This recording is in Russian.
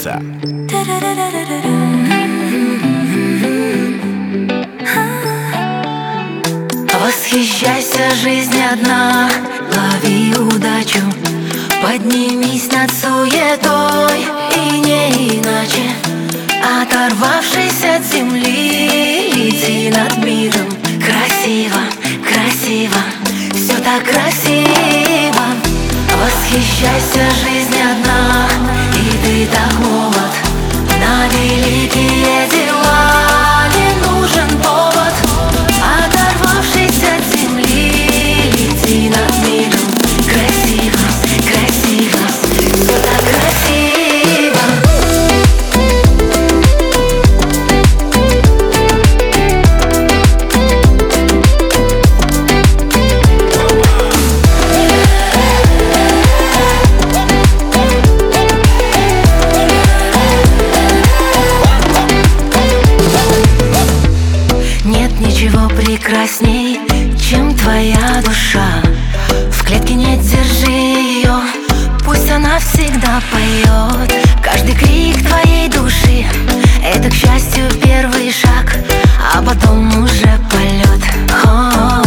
Певица. Восхищайся, жизнь одна, лови удачу, поднимись над суетой, и не иначе. Оторвавшись от земли, лети над миром. Красиво, красиво, все так красиво. Восхищайся, жизнь одна, и ты так молод. На великие дела не нужен повод. Оторвавшись от земли, лети над миром. Красиво, красиво, все так красиво. Нет ничего прекрасней, чем твоя душа. В клетке не держи ее, пусть она всегда поет. Каждый крик твоей души — это, к счастью, первый шаг, а потом уже полет.